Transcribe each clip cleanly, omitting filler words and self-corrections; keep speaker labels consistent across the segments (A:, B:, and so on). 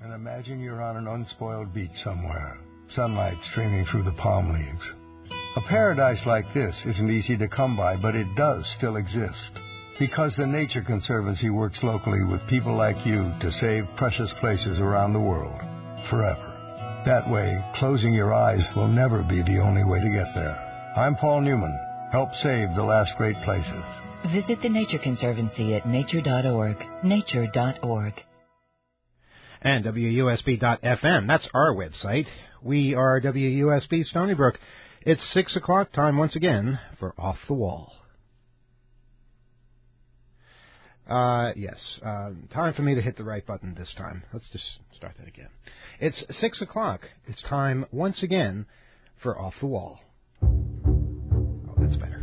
A: and imagine you're on an unspoiled beach somewhere, sunlight streaming through the palm leaves. A paradise like this isn't easy to come by, but it does still exist. Because the Nature Conservancy works locally with people like you to save precious places around the world, forever. That way, closing your eyes will never be the only way to get there. I'm Paul Newman. Help save the last great places.
B: Visit the Nature Conservancy at nature.org. Nature.org.
C: And WUSB.FM. That's our website. We are WUSB Stony Brook. It's 6 o'clock time once again for Off the Wall. Yes, time for me to hit the right button this time. Let's just start that again. It's 6 o'clock. It's time once again for Off the Wall. Oh, that's better.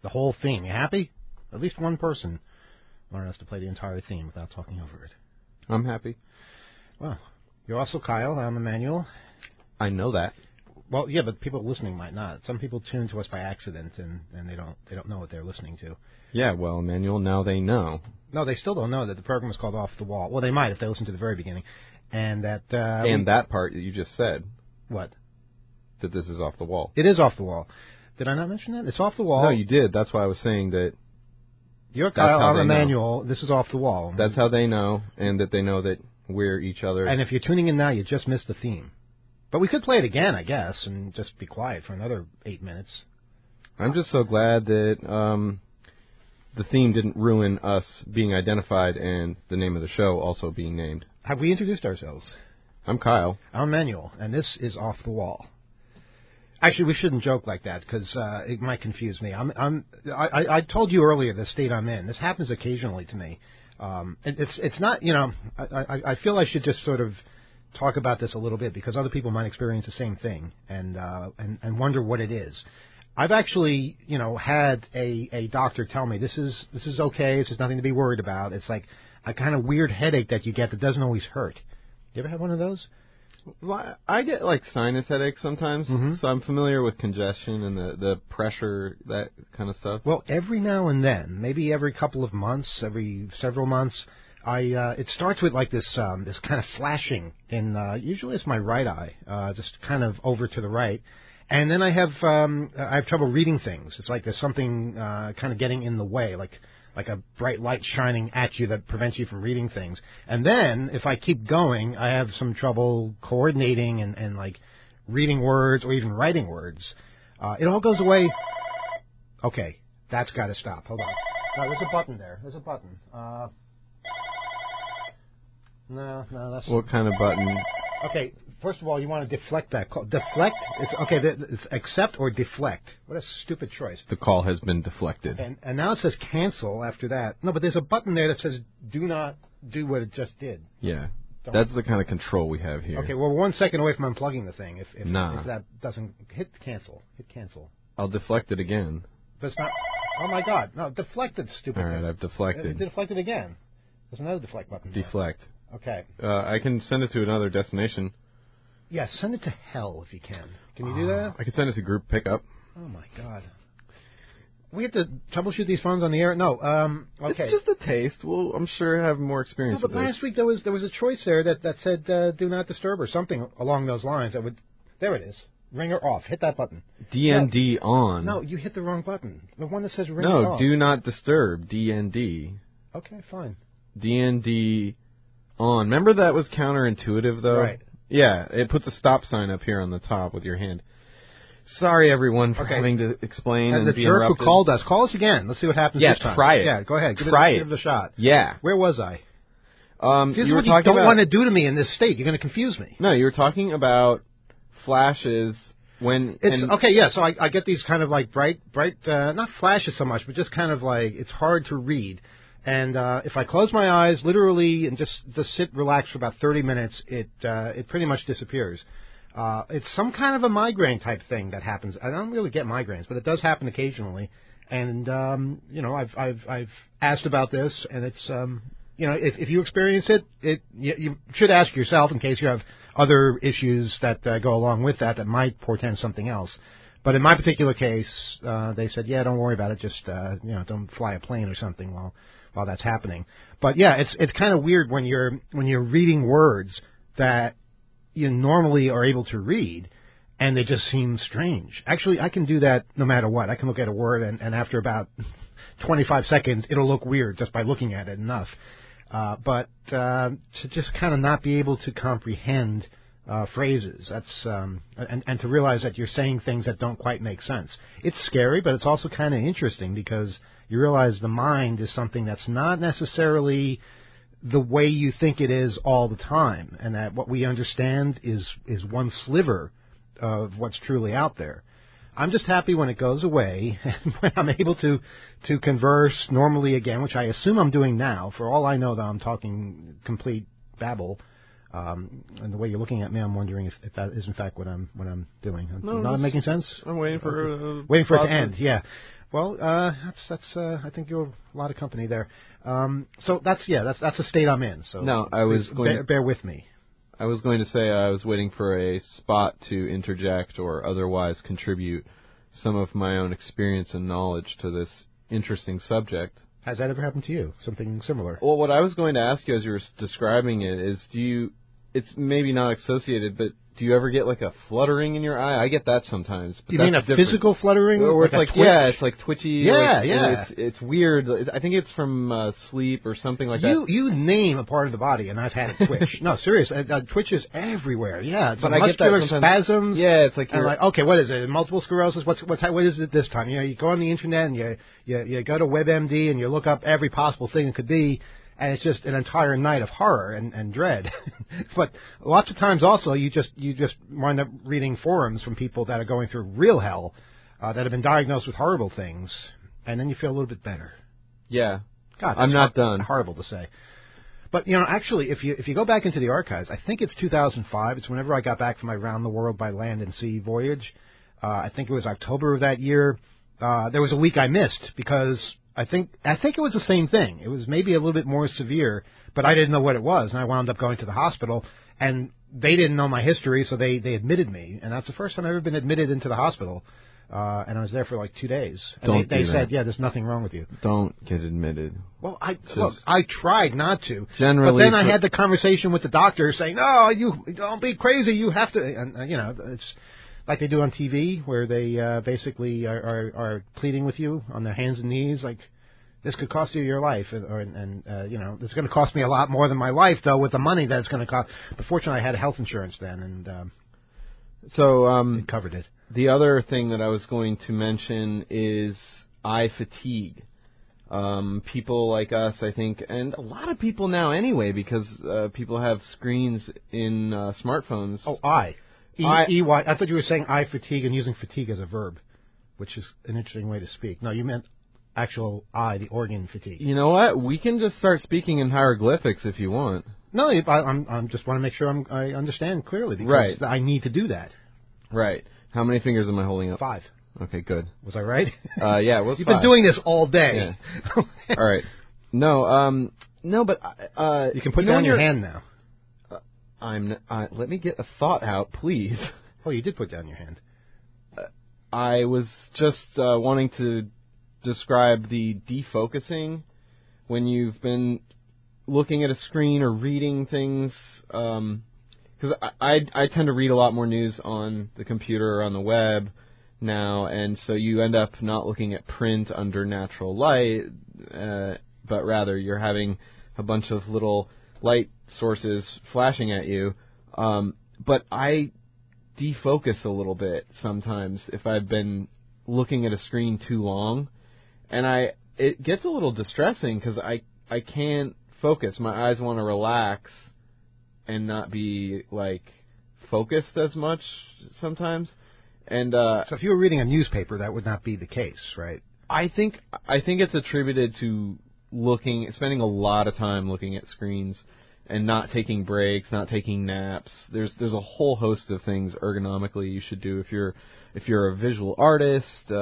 C: The whole theme. You happy? At least one person wanted us to play the entire theme without talking over it.
D: I'm happy.
C: Well, you're also Kyle. I'm Emmanuel.
D: I know that.
C: Well, yeah, but people listening might not. Some people tune to us by accident, and they don't know what they're listening to.
D: Yeah, well, Emmanuel, now they know.
C: No, they still don't know that the program is called Off the Wall. Well, they might if they listen to the very beginning. And that...
D: and that part that you just said.
C: What?
D: That this is off the wall.
C: It is off the wall. Did I not mention that? It's off the wall.
D: No, you did. That's why I was saying that...
C: You're Kyle, I'm Emmanuel. This is Off the Wall.
D: That's how they know, and that they know that we're each other.
C: And if you're tuning in now, you just missed the theme. But we could play it again, I guess, and just be quiet for another 8 minutes.
D: I'm just so glad that the theme didn't ruin us being identified and the name of the show also being named.
C: Have we introduced ourselves?
D: I'm Kyle.
C: I'm Emmanuel, and this is Off the Wall. Actually, we shouldn't joke like that because it might confuse me. I told you earlier the state I'm in. This happens occasionally to me. It's not, I feel I should just sort of talk about this a little bit because other people might experience the same thing and wonder what it is. I've actually, had a doctor tell me this is okay. This is nothing to be worried about. It's like a kind of weird headache that you get that doesn't always hurt. You ever have one of those?
D: Well, I get like sinus headaches sometimes, so I'm familiar with congestion and the pressure, that kind of stuff.
C: Well, every now and then, maybe every couple of months, every several months, it starts with like this kind of flashing in usually it's my right eye, just kind of over to the right, and then I have trouble reading things. It's like there's something kind of getting in the way, like a bright light shining at you that prevents you from reading things. And then, if I keep going, I have some trouble coordinating and like reading words or even writing words. It all goes away. Okay, that's got to stop. Hold on. No, there's a button there. There's a button. No, that's...
D: What kind of button?
C: Okay, first of all, you want to deflect that call. Deflect? It's okay, it's accept or deflect. What a stupid choice.
D: The call has been deflected.
C: And now it says cancel after that. No, but there's a button there that says do not do what it just did.
D: Yeah. That's the kind of control we have here.
C: Okay, well, we're 1 second away from unplugging the thing. If
D: nah.
C: That doesn't... Hit cancel. Hit cancel.
D: I'll deflect it again.
C: But it's not... Oh, my God. No, deflected, stupid.
D: All right, I've deflected.
C: It deflected again. There's another deflect button.
D: Deflect.
C: There. Okay.
D: I can send it to another destination.
C: Yeah, send it to hell if you can. Can you do that?
D: I can send it to group pickup.
C: Oh, my God. We have to troubleshoot these phones on the air? No. Okay.
D: It's just a taste. We'll, I'm sure, have more experience
C: with this. Last week there was a choice there that said do not disturb or something along those lines. That would. There it is. Ringer off. Hit that button.
D: DND on.
C: No, you hit the wrong button. The one that says ringer off.
D: No, do not disturb. DND.
C: Okay, fine.
D: DND on. Remember that was counterintuitive, though?
C: Right.
D: Yeah, it puts a stop sign up here on the top with your hand. Sorry, everyone, for having to explain and be interrupted.
C: The jerk who called us. Call us again. Let's see what happens this time.
D: Yeah, try it.
C: Yeah, go ahead. Give it a shot.
D: Yeah.
C: Where was I?
D: This
C: is what you don't want to do to me in this state. You're going to confuse me.
D: No, you were talking about flashes when...
C: Okay, yeah, so I get these kind of like bright, not flashes so much, but just kind of like it's hard to read. And if I close my eyes literally and just sit, relax for about 30 minutes, it pretty much disappears. It's some kind of a migraine type thing that happens. I don't really get migraines, but it does happen occasionally. And I've asked about this, and it's if you experience it, you should ask yourself in case you have other issues that go along with that might portend something else. But in my particular case, they said, yeah, don't worry about it. Just don't fly a plane or something while that's happening. But yeah, it's kind of weird when you're reading words that you normally are able to read, and they just seem strange. Actually, I can do that no matter what. I can look at a word, and after about 25 seconds, it'll look weird just by looking at it enough. But to just kind of not be able to comprehend phrases, that's and to realize that you're saying things that don't quite make sense. It's scary, but it's also kind of interesting because you realize the mind is something that's not necessarily the way you think it is all the time, and that what we understand is one sliver of what's truly out there. I'm just happy when it goes away and when I'm able to converse normally again, which I assume I'm doing now. For all I know, though, I'm talking complete babble. And the way you're looking at me, I'm wondering if that is in fact what I'm doing.
D: No,
C: Not making sense.
D: I'm waiting for
C: waiting for it to end. Yeah. Well, that's I think you're a lot of company there. So that's a state I'm in. So
D: no, I was going
C: bear with me.
D: I was going to say I was waiting for a spot to interject or otherwise contribute some of my own experience and knowledge to this interesting subject.
C: Has that ever happened to you? Something similar?
D: Well, what I was going to ask you as you were describing it is, it's maybe not associated, but do you ever get like a fluttering in your eye? I get that sometimes. But
C: you mean a physical fluttering?
D: Or it's like it's like twitchy.
C: Yeah,
D: like,
C: yeah.
D: It's weird. I think it's from sleep or something like that.
C: You name a part of the body, and I've had a twitch. No, serious. Twitch is everywhere. Yeah, it's
D: but
C: a muscular spasms.
D: Yeah, it's like
C: you're like, okay, what is it? Multiple sclerosis? What is it this time? You go on the internet and you go to WebMD and you look up every possible thing it could be. And it's just an entire night of horror and dread. But lots of times also you just wind up reading forums from people that are going through real hell, that have been diagnosed with horrible things, and then you feel a little bit better.
D: Yeah.
C: God,
D: I'm not done.
C: Horrible to say. But, actually, if you go back into the archives, I think it's 2005. It's whenever I got back from my round the world by land and sea voyage. I think it was October of that year. There was a week I missed because I think it was the same thing. It was maybe a little bit more severe, but I didn't know what it was, and I wound up going to the hospital, and they didn't know my history, so they admitted me, and that's the first time I've ever been admitted into the hospital, and I was there for like 2 days. And they said, yeah, there's nothing wrong with you.
D: Don't get admitted.
C: Well, I tried not to.
D: Generally,
C: but then I had the conversation with the doctor saying, no, you don't be crazy, you have to, and it's like they do on TV, where they basically are pleading with you on their hands and knees, like, this could cost you your life, and it's going to cost me a lot more than my life, though, with the money that it's going to cost. But fortunately, I had health insurance then, and it covered it.
D: The other thing that I was going to mention is eye fatigue. People like us, I think, and a lot of people now anyway, because people have screens in smartphones.
C: Oh, eye. E-Y. I thought you were saying eye fatigue and using fatigue as a verb, which is an interesting way to speak. No, you meant actual eye, the organ fatigue.
D: You know what? We can just start speaking in hieroglyphics if you want.
C: No, I'm just want to make sure I understand clearly because I need to do that.
D: Right. How many fingers am I holding up?
C: 5.
D: Okay, good.
C: Was I right?
D: Yeah, it was.
C: You've
D: 5.
C: been doing this all day.
D: Yeah. All right. No, but
C: you can put down your hand now.
D: Let me get a thought out, please.
C: Oh, you did put down your hand.
D: I was just wanting to describe the defocusing when you've been looking at a screen or reading things. Because I tend to read a lot more news on the computer or on the web now, and so you end up not looking at print under natural light, but rather you're having a bunch of little light sources flashing at you. But I defocus a little bit sometimes if I've been looking at a screen too long, and it gets a little distressing because I can't focus. My eyes want to relax and not be like focused as much sometimes. And
C: so if you were reading a newspaper, that would not be the case, right?
D: I think it's attributed to spending a lot of time looking at screens and not taking breaks, not taking naps. There's a whole host of things ergonomically you should do if you're a visual artist,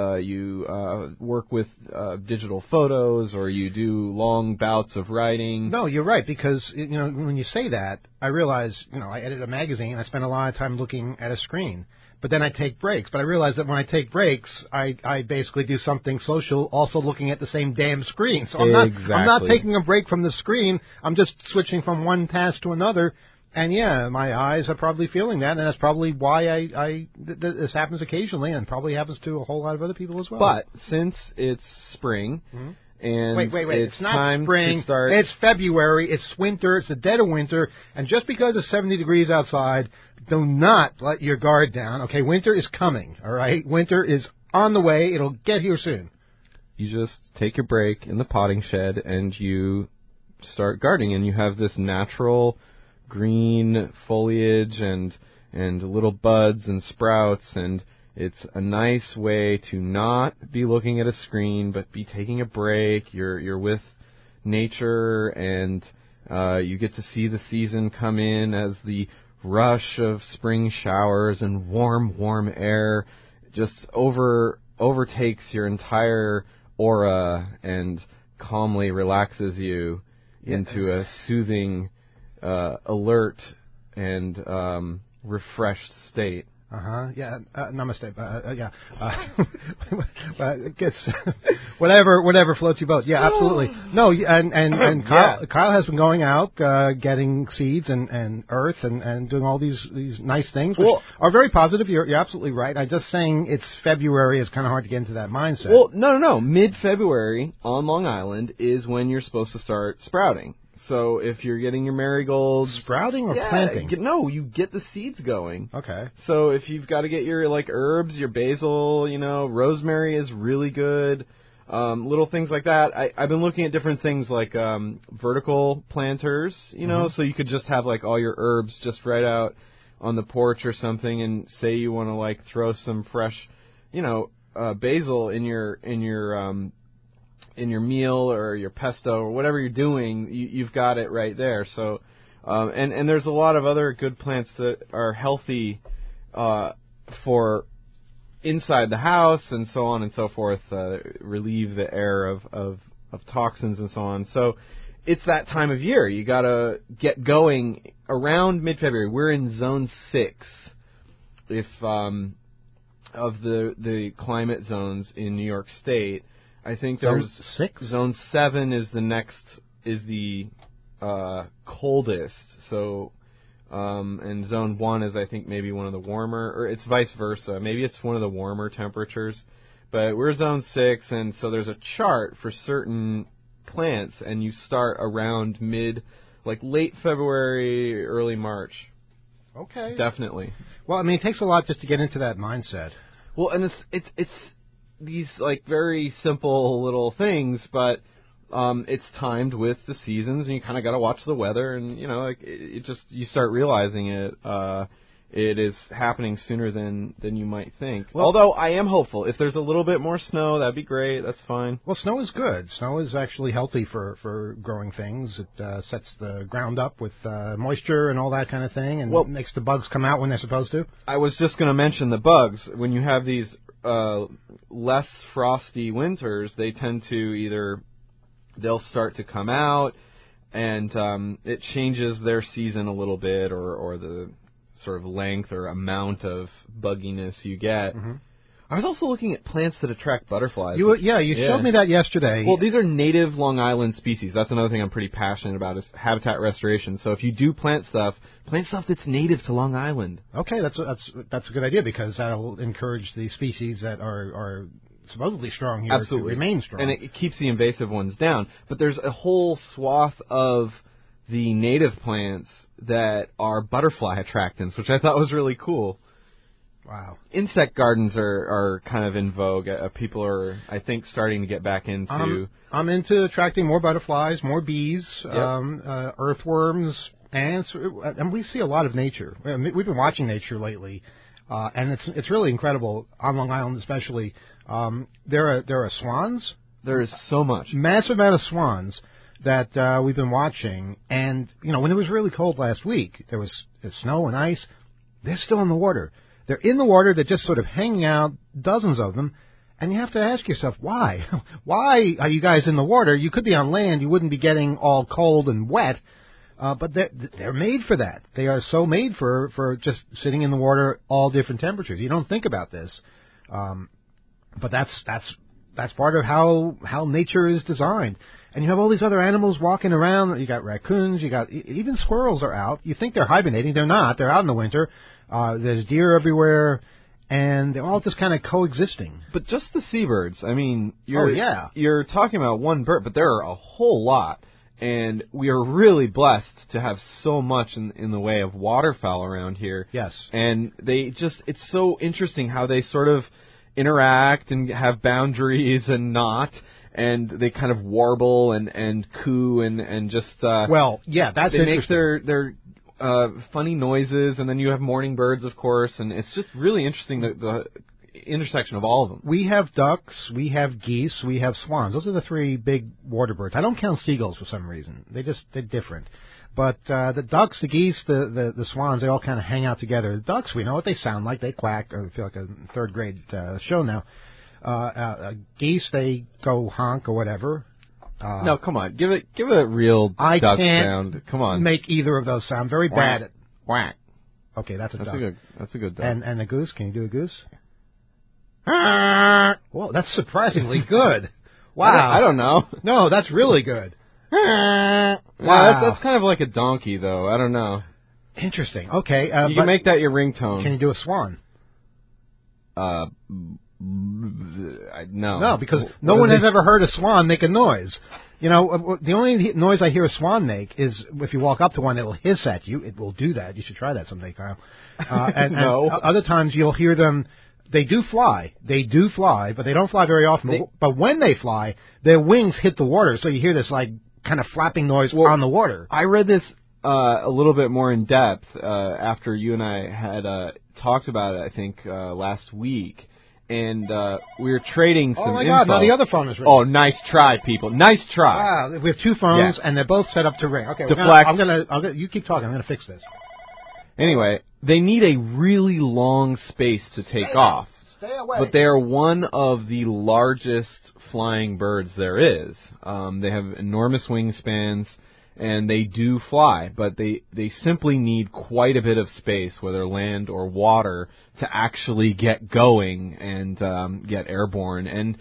D: you work with digital photos, or you do long bouts of writing.
C: No, you're right, because when you say that, I realize I edit a magazine. I spend a lot of time looking at a screen. But then I take breaks. But I realize that when I take breaks, I basically do something social, also looking at the same damn screen. So I'm not taking a break from the screen. I'm just switching from one task to another. And yeah, my eyes are probably feeling that, and that's probably why this happens occasionally, and probably happens to a whole lot of other people as well.
D: But since it's spring. Mm-hmm. And
C: wait.
D: It's
C: not
D: time
C: spring.
D: To start.
C: It's February. It's winter. It's the dead of winter. And just because it's 70 degrees outside, do not let your guard down. Okay, winter is coming. All right, winter is on the way. It'll get here soon.
D: You just take your break in the potting shed and you start gardening, and you have this natural green foliage and little buds and sprouts, and it's a nice way to not be looking at a screen, but be taking a break. You're with nature, and You get to see the season come in as the rush of spring showers and warm air just overtakes your entire aura and calmly relaxes you into a soothing, alert, and refreshed state.
C: Yeah. Namaste. Yeah. It gets whatever floats your boat. Yeah, absolutely. No, and Kyle has been going out, getting seeds and earth and doing all these nice things, which are very positive. You're absolutely right. I'm just saying it's February. It's kind of hard to get into that mindset.
D: Well, no. Mid-February on Long Island is when you're supposed to start sprouting. So if you're getting your marigolds...
C: Sprouting or planting?
D: No, you get the seeds going.
C: Okay.
D: So if you've got to get your herbs, your basil, rosemary is really good. Little things like that. I've been looking at different things like vertical planters, so you could just have all your herbs just right out on the porch or something, and say you want to throw some fresh, basil in your meal or your pesto or whatever you're doing, you've got it right there. So, and there's a lot of other good plants that are healthy for inside the house and so on and so forth, relieve the air of toxins and so on. So it's that time of year. You got to get going around mid-February. We're in Zone 6 of the climate zones in New York State. I think there's
C: Zone 6?
D: Zone 7 is the coldest. So, and Zone 1 is, I think, maybe one of the warmer, or it's vice versa. Maybe it's one of the warmer temperatures. But we're Zone 6, and so there's a chart for certain plants, and you start around late February, early March.
C: Okay.
D: Definitely.
C: Well, it takes a lot just to get into that mindset.
D: Well, and it's these very simple little things, but it's timed with the seasons, and you kind of got to watch the weather, and you start realizing it is happening sooner than you might think. Well, although I am hopeful, if there's a little bit more snow, that'd be great. That's fine.
C: Well, snow is good. Snow is actually healthy for growing things. It sets the ground up with moisture and all that kind of thing, and makes the bugs come out when they're supposed to.
D: I was just going to mention the bugs. When you have these less frosty winters, they tend to they'll start to come out, and it changes their season a little bit, or the sort of length or amount of bugginess you get. Mm-hmm. I was also looking at plants that attract butterflies.
C: You showed me that yesterday.
D: Well, these are native Long Island species. That's another thing I'm pretty passionate about, is habitat restoration. So if you do plant stuff that's native to Long Island.
C: Okay, that's a good idea, because that'll encourage the species that are supposedly strong here to remain strong.
D: And it keeps the invasive ones down. But there's a whole swath of the native plants that are butterfly attractants, which I thought was really cool.
C: Wow.
D: Insect gardens are kind of in vogue. People are, I think, starting to get back into...
C: I'm into attracting more butterflies, more bees, earthworms, ants, and we see a lot of nature. We've been watching nature lately, and it's really incredible, on Long Island especially. There are swans.
D: There is so much.
C: Massive amount of swans that we've been watching. And, when it was really cold last week, there was snow and ice. They're still in the water. They're in the water. They're just sort of hanging out, dozens of them. And you have to ask yourself, why? Why are you guys in the water? You could be on land. You wouldn't be getting all cold and wet. But they're made for that. They are so made for just sitting in the water, all different temperatures. You don't think about this. But that's part of how nature is designed. And you have all these other animals walking around. You got raccoons. You got even squirrels are out. You think they're hibernating. They're not. They're out in the winter. There's deer everywhere, and they're all just kind of coexisting.
D: But just the seabirds. You're talking about one bird, but there are a whole lot. And we are really blessed to have so much in the way of waterfowl around here.
C: Yes.
D: And it's so interesting how they sort of interact and have boundaries and not. And they kind of warble and coo and just...
C: that's
D: they
C: interesting.
D: make their funny noises, and then you have morning birds, of course, and it's just really interesting the intersection of all of them.
C: We have ducks, we have geese, we have swans. Those are the three big water birds. I don't count seagulls for some reason. They're different. But the ducks, the geese, the swans, they all kind of hang out together. The ducks, we know what they sound like. They quack. I feel like a third grade show now. Geese, they go honk or whatever.
D: No, come on. Give it a real
C: I
D: duck
C: can't
D: sound. Come on.
C: Make either of those sound. Very bad at...
D: Quack.
C: Okay, that's a duck.
D: That's a good duck.
C: And a goose, can you do a goose? Well, that's surprisingly good. Wow.
D: I don't know.
C: No, that's really good.
D: Wow. That's kind of like a donkey, though. I don't know.
C: Interesting. Okay.
D: You can make that your ringtone.
C: Can you do a swan?
D: No.
C: No, because no one has ever heard a swan make a noise. You know, the only noise I hear a swan make is if you walk up to one, it'll hiss at you. It will do that. You should try that someday, Kyle. And other times you'll hear them. They do fly, but they don't fly very often. But when they fly, their wings hit the water, so you hear this like kind of flapping noise on the water.
D: I read this a little bit more in depth after you and I had talked about it, I think, last week. And we were trading some info.
C: Oh, my God, now the other phone is ringing.
D: Oh, nice try, people. Nice try.
C: Wow, we have two phones, and they're both set up to ring. Okay,
D: deflect.
C: You keep talking. I'm going to fix this.
D: Anyway, they need a really long space to take off.
C: Stay away.
D: But they are one of the largest flying birds there is. They have enormous wingspans, and they do fly, but they simply need quite a bit of space, whether land or water, to actually get going and get airborne. And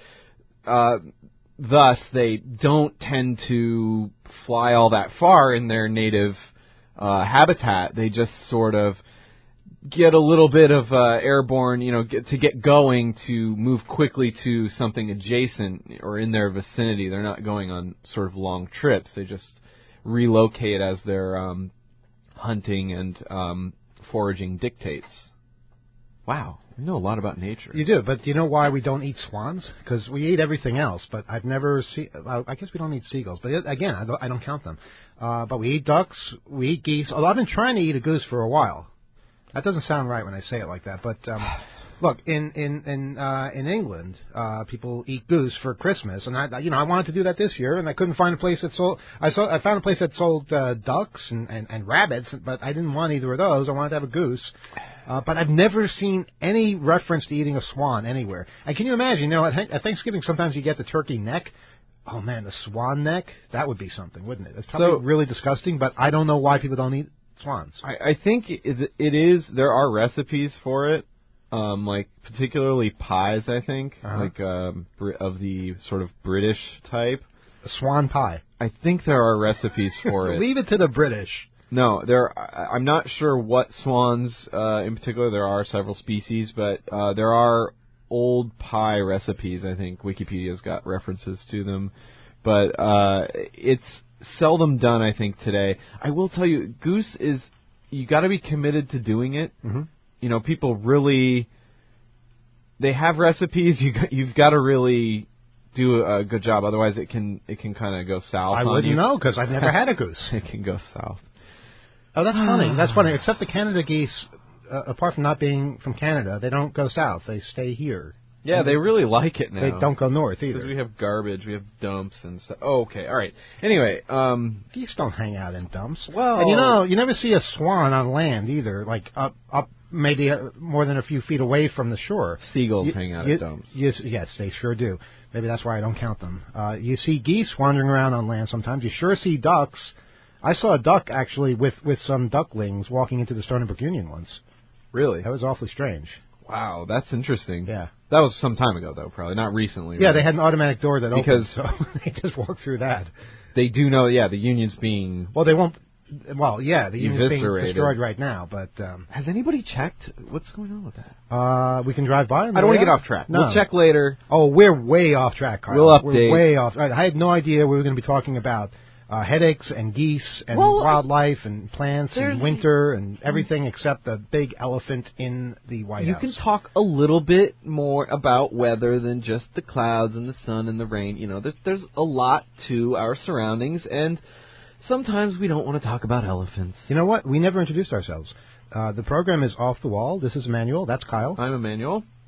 D: thus, they don't tend to fly all that far in their native habitat. They just sort of get a little bit of airborne, to get going, to move quickly to something adjacent or in their vicinity. They're not going on sort of long trips. They just relocate as their hunting and foraging dictates. Wow, you know a lot about nature.
C: You do, but do you know why we don't eat swans? Because we eat everything else, but I've never seen... I guess we don't eat seagulls, but again, I don't count them. But we eat ducks, we eat geese. Although I've been trying to eat a goose for a while. That doesn't sound right when I say it like that, but look, in England, people eat goose for Christmas, and I wanted to do that this year, and I couldn't find a place that sold. I found a place that sold ducks and rabbits, but I didn't want either of those. I wanted to have a goose, but I've never seen any reference to eating a swan anywhere. And can you imagine? At Thanksgiving, sometimes you get the turkey neck. Oh man, the swan neck, that would be something, wouldn't it? It's probably really disgusting, but I don't know why people don't eat swans.
D: I think it is. There are recipes for it, like particularly pies. I think like of the sort of British type.
C: A swan pie.
D: I think there are recipes for it.
C: Leave it to the British.
D: No, I'm not sure what swans in particular. There are several species, but there are old pie recipes. I think Wikipedia's got references to them, but it's seldom done, I think, today. I will tell you, goose is, you got to be committed to doing it. Mm-hmm. People really, they have recipes. You've got to really do a good job. Otherwise, it can kind of go south.
C: I wouldn't know because I've never had a goose.
D: It can go south.
C: Oh, that's funny. That's funny. Except the Canada geese, apart from not being from Canada, they don't go south. They stay here.
D: Yeah, they really like it now.
C: They don't go north either.
D: Because we have garbage, we have dumps and stuff. Oh, okay, all right. Anyway,
C: geese don't hang out in dumps.
D: Well,
C: and you never see a swan on land either, like up maybe more than a few feet away from the shore.
D: Seagulls hang out at dumps.
C: Yes, they sure do. Maybe that's why I don't count them. You see geese wandering around on land sometimes. You sure see ducks. I saw a duck actually with some ducklings walking into the Stony Brook Union once.
D: Really?
C: That was awfully strange.
D: Wow, that's interesting.
C: Yeah.
D: That was some time ago, though, probably. Not recently.
C: Yeah,
D: right?
C: they had an automatic door that opened, so they just walked through that.
D: They do know, the union's being...
C: Well, they won't... Well, yeah, the union's being
D: eviscerated.
C: destroyed right now, but...
D: Has anybody checked? What's going on with that?
C: We can drive by.
D: I don't want to get off track.
C: No.
D: We'll check later.
C: Oh, we're way off track, Kyle.
D: We'll update.
C: We're way off. I had no idea we were going to be talking about headaches and geese and wildlife and plants and winter and everything except the big elephant in the White House.
D: You can talk a little bit more about weather than just the clouds and the sun and the rain. There's a lot to our surroundings, and sometimes we don't want to talk about elephants.
C: You know what? We never introduced ourselves. The program is Off the Wall. This is Emmanuel. That's Kyle.
D: I'm Emmanuel.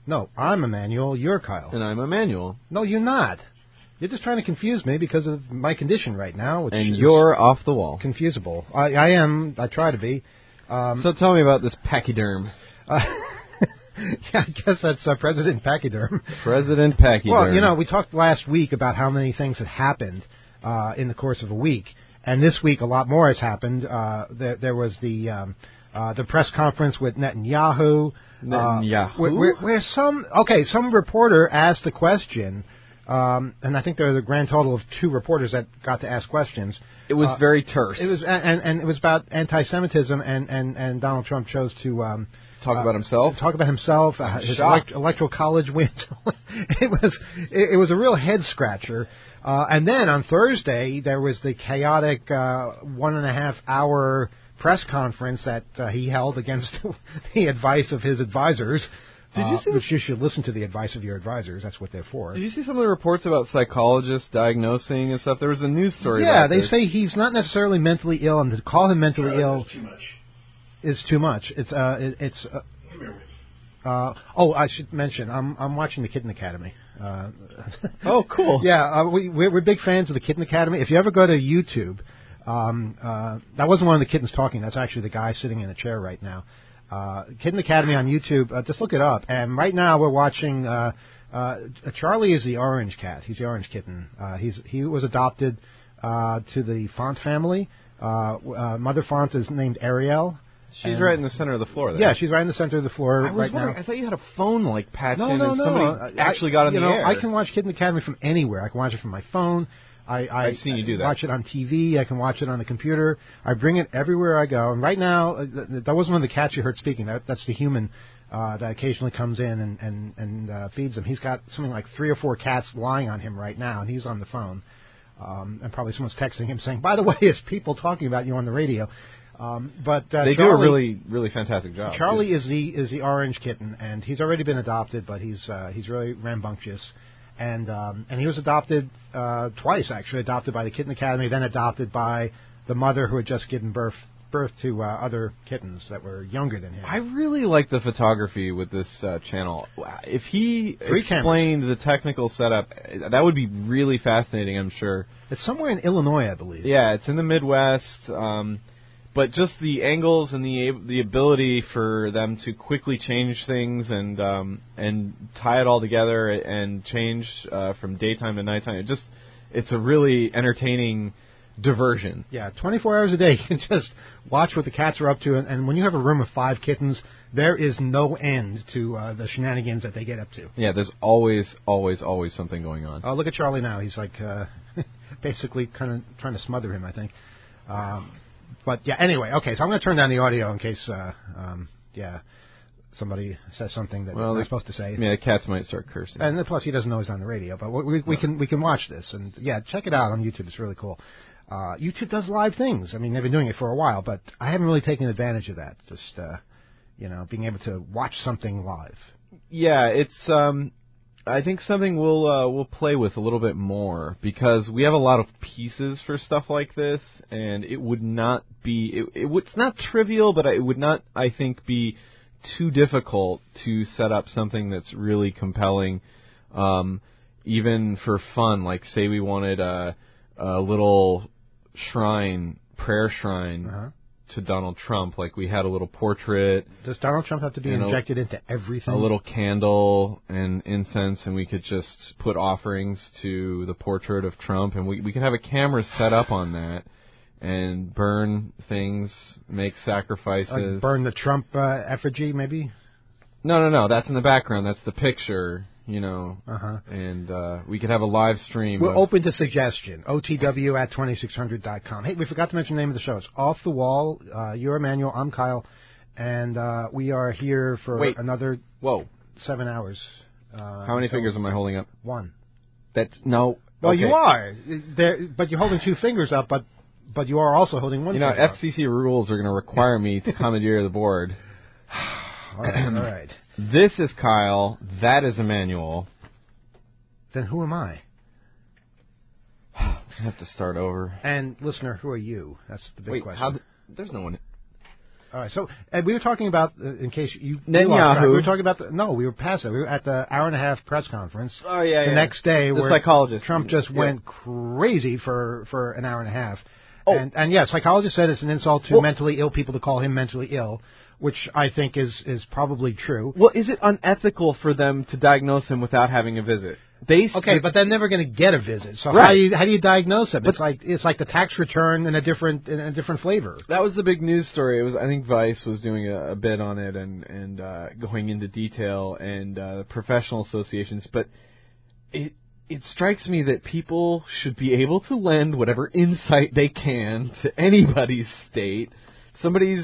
C: No, I'm Emmanuel. You're Kyle.
D: And I'm Emmanuel.
C: No, you're not. You're just trying to confuse me because of my condition right now. Which
D: And
C: is
D: you're off the wall.
C: confusable. I am. I try to be.
D: So tell me about this pachyderm.
C: Yeah, I guess that's President Pachyderm.
D: President Pachyderm.
C: Well, we talked last week about how many things had happened in the course of a week, and this week a lot more has happened. There was the press conference with Netanyahu. Where some reporter asked a question, and I think there was a grand total of 2 reporters that got to ask questions.
D: It was very terse.
C: It was, and it was about anti-Semitism, and Donald Trump chose to
D: talk about himself.
C: His electoral college wins. it was a real head scratcher. And then on Thursday there was the chaotic 1.5 hour press conference that he held against the advice of his advisors.
D: Did you see
C: which you should listen to the advice of your advisors. That's what they're for.
D: Did you see some of the reports about psychologists diagnosing and stuff? There was a news story
C: Yeah,
D: about
C: they
D: this.
C: say he's not necessarily mentally ill, and to call him mentally ill is too much. I should mention, I'm watching the Kitten Academy.
D: Oh, cool.
C: Yeah, we're big fans of the Kitten Academy. If you ever go to YouTube, that wasn't one of the kittens talking. That's actually the guy sitting in a chair right now. Kitten Academy on YouTube. Just look it up. And right now we're watching. Charlie is the orange cat. He's the orange kitten. He was adopted to the Font family. Mother Font is named Ariel.
D: She's right in the center of the floor there.
C: Yeah, she's right in the center of the floor right now.
D: I thought you had a phone patched in
C: No.
D: and somebody actually got on the air.
C: I can watch Kitten Academy from anywhere. I can watch it from my phone.
D: I've seen you do that.
C: Watch it on TV. I can watch it on the computer. I bring it everywhere I go. And right now, that wasn't one of the cats you heard speaking. That's the human that occasionally comes in and feeds them. He's got something like 3 or 4 cats lying on him right now, and he's on the phone. And probably someone's texting him saying, "By the way, it's people talking about you on the radio." But
D: they do a really, really fantastic job.
C: Charlie is the orange kitten, and he's already been adopted, but he's really rambunctious. And he was adopted twice, actually. Adopted by the Kitten Academy, then adopted by the mother who had just given birth to other kittens that were younger than him.
D: I really like the photography with this channel. If he
C: 3
D: explained the technical setup, that would be really fascinating, I'm sure.
C: It's somewhere in Illinois, I believe.
D: Yeah, it's in the Midwest. But just the angles and the ability for them to quickly change things and tie it all together and change from daytime to nighttime. It's a really entertaining diversion.
C: Yeah, 24 hours a day you can just watch what the cats are up to. And when you have a room of 5 kittens, there is no end to the shenanigans that they get up to.
D: Yeah, there's always something going on.
C: Oh, look at Charlie now. He's like basically kind of trying to smother him, I think. But yeah, anyway, okay, so I'm going to turn down the audio in case, somebody says something that they're not supposed to say.
D: Yeah, cats might start cursing.
C: And plus, he doesn't know he's on the radio. But we can watch this, and yeah, check it out on YouTube. It's really cool. YouTube does live things. I mean, they've been doing it for a while, but I haven't really taken advantage of that. Just being able to watch something live.
D: Yeah, it's I think something we'll play with a little bit more because we have a lot of pieces for stuff like this, and it would not be it's not trivial, but it would not, I think, be too difficult to set up something that's really compelling, even for fun. Like, say we wanted a little prayer shrine. To Donald Trump, like we had a little portrait.
C: Does Donald Trump have to be injected into everything?
D: A little candle and incense, and we could just put offerings to the portrait of Trump, and we could have a camera set up on that and burn things, make sacrifices.
C: Like burn the Trump effigy, maybe?
D: No, that's in the background. That's the picture. And we could have a live stream.
C: We're open to suggestion. OTW@2600.com. Hey, we forgot to mention the name of the show. It's Off the Wall. You're Emmanuel. I'm Kyle. And we are here for another 7 hours.
D: How many fingers am I holding up?
C: 1.
D: That's no.
C: Well,
D: okay.
C: you are. But you're holding 2 fingers up, but you are also holding 1 finger up.
D: FCC rules are going to require me to commandeer the board.
C: All right.
D: This is Kyle. That is Emmanuel.
C: Then who am I?
D: I have to start over.
C: And listener, who are you? That's the big question.
D: There's no one.
C: All right. So we were talking about, in case you
D: Netanyahu.
C: we were talking about we were past it. We were at the hour-and-a-half press conference.
D: Oh yeah.
C: The next day,
D: the
C: where
D: psychologist.
C: Trump just went crazy for an hour and a half.
D: Oh.
C: And yeah, psychologists said it's an insult to mentally ill people to call him mentally ill, which I think is probably true.
D: Well, is it unethical for them to diagnose him without having a visit?
C: Okay, but they're never going to get a visit. So
D: right.
C: how do you diagnose them? It's like the tax return in a different flavor.
D: That was the big news story. It was, I think Vice was doing a bit on it and going into detail, and professional associations. But it strikes me that people should be able to lend whatever insight they can to anybody's state. Somebody's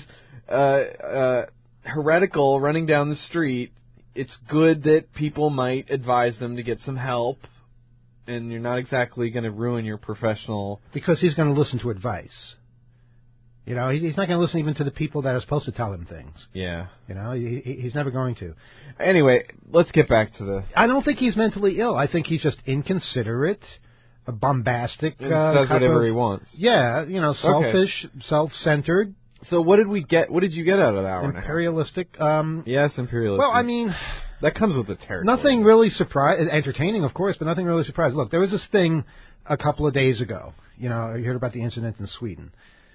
D: heretical running down the street. It's good that people might advise them to get some help, and you're not exactly going to ruin your professional...
C: Because he's going to listen to advice. You know, he's not going to listen even to the people that are supposed to tell him things.
D: Yeah.
C: You know, he's never going to.
D: Anyway, let's get back to the...
C: I don't think he's mentally ill. I think he's just inconsiderate, bombastic.
D: Does whatever he wants.
C: Yeah, you know, selfish, self-centered.
D: So what did we get? What did you get out of that hour?
C: Imperialistic.
D: Yes, imperialistic.
C: Well, I mean,
D: that comes with the territory.
C: Nothing really entertaining, of course, but nothing really surprising. Look, there was this thing a couple of days ago. You know, you heard about the incident in Sweden,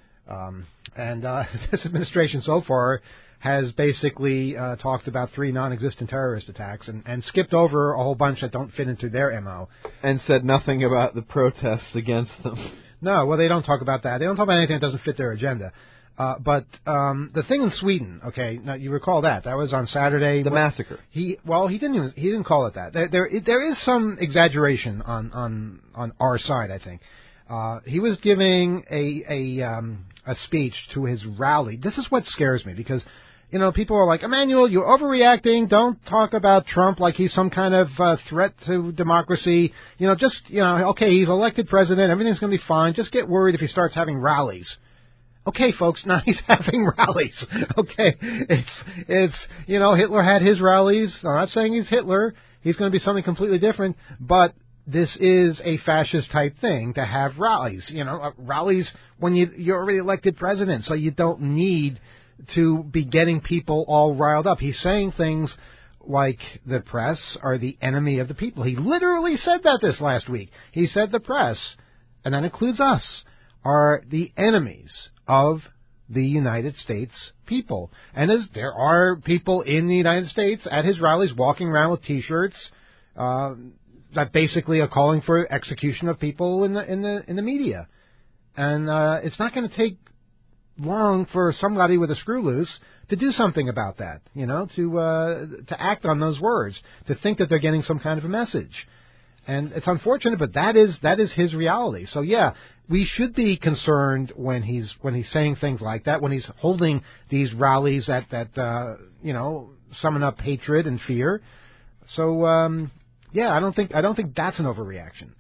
C: and this administration so far has basically talked about 3 non-existent terrorist attacks and skipped over a whole bunch that don't fit into their MO.
D: And said nothing about the protests against them.
C: No, well, they don't talk about that. They don't talk about anything that doesn't fit their agenda. But the thing in Sweden, okay, now you recall that was on Saturday.
D: The massacre.
C: He didn't call it that. There is some exaggeration on our side, I think. He was giving a speech to his rally. This is what scares me because, you know, people are like, Emmanuel, you're overreacting. Don't talk about Trump like he's some kind of threat to democracy. You know, okay, he's elected president. Everything's going to be fine. Just get worried if he starts having rallies. Okay, folks, now he's having rallies. Okay, it's you know, Hitler had his rallies. I'm not saying he's Hitler. He's going to be something completely different, but this is a fascist type thing to have rallies. You know, rallies when you're already elected president, so you don't need to be getting people all riled up. He's saying things like the press are the enemy of the people. He literally said that this last week. He said the press, and that includes us, are the enemies of the United States people. And as there are people in the United States at his rallies walking around with T-shirts that basically are calling for execution of people in the media. And it's not going to take long for somebody with a screw loose to do something about that, you know, to act on those words, to think that they're getting some kind of a message. And it's unfortunate, but that is his reality. So yeah, we should be concerned when he's saying things like that, when he's holding these rallies that you know, summon up hatred and fear. So yeah, I don't think that's an overreaction.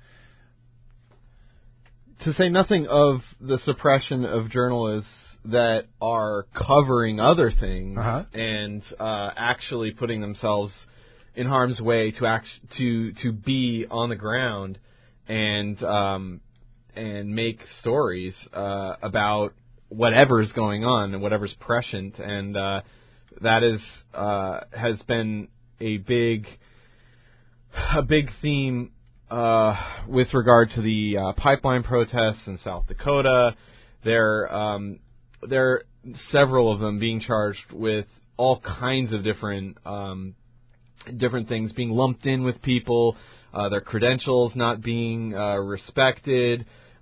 D: To say nothing of the suppression of journalists that are covering other things and actually putting themselves in harm's way to be on the ground and make stories about whatever's going on and whatever's prescient, and that is has been a big theme with regard to the pipeline protests in South Dakota. There are several of them being charged with all kinds of different things, being lumped in with people, their credentials not being respected,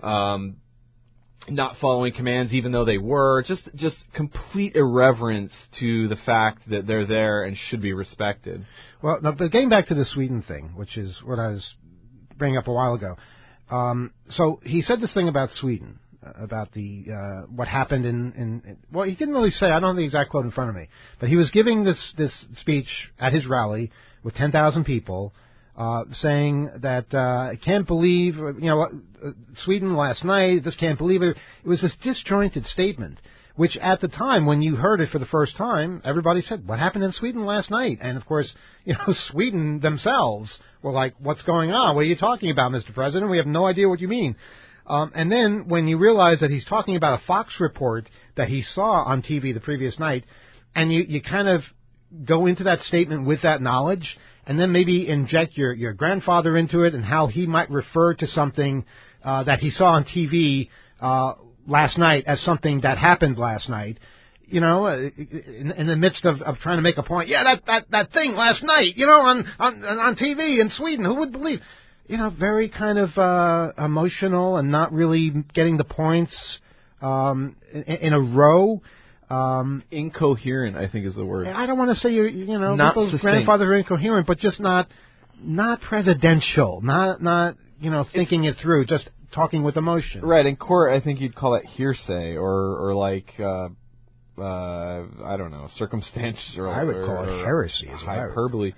D: not following commands even though they were, just complete irreverence to the fact that they're there and should be respected.
C: Well, now, but getting back to the Sweden thing, which is what I was bringing up a while ago. So he said this thing about Sweden, about the what happened in well, he didn't really say, I don't have the exact quote in front of me, but he was giving this speech at his rally with 10,000 people, saying that I can't believe, you know, Sweden last night, just can't believe it. It was this disjointed statement, which at the time when you heard it for the first time, everybody said, what happened in Sweden last night? And of course, you know, Sweden themselves were like, what's going on? What are you talking about, Mr. President? We have no idea what you mean. And then when you realize that he's talking about a Fox report that he saw on TV the previous night, and you kind of go into that statement with that knowledge, and then maybe inject your grandfather into it and how he might refer to something that he saw on TV last night as something that happened last night. You know, in the midst of trying to make a point, that thing last night, on TV in Sweden, who would believe? Very kind of emotional and not really getting the points in a row.
D: Incoherent, I think, is the word.
C: I don't want to say
D: not
C: people's
D: succinct.
C: grandfathers are incoherent, but just not presidential, not thinking it through, just talking with emotion.
D: Right, in court, I think you'd call that hearsay or like I don't know, circumstantial.
C: I would call it heresy, is
D: hyperbole.